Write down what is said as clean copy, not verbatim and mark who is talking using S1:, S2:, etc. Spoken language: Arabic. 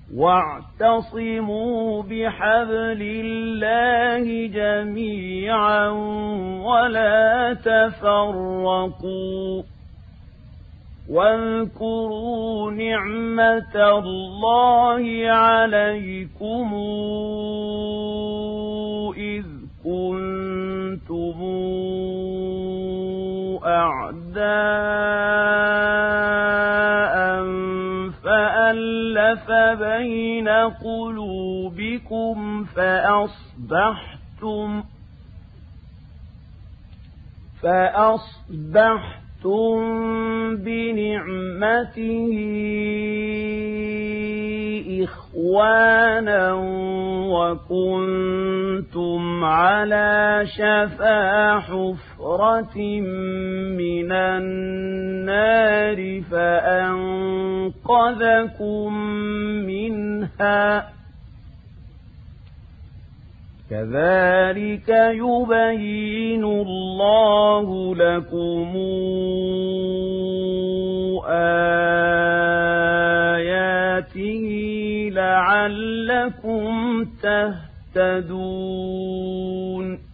S1: واعتصموا بحبل الله جميعا ولا تفرقوا واذكروا نعمة الله عليكم إذ كنتم أعداء فألف بين قلوبكم فأصبحتم بنعمته إخوانا وكنتم على شفا حفرة من النار فأنقذكم منها كذلك يبين الله لكم آياته لعلكم تهتدون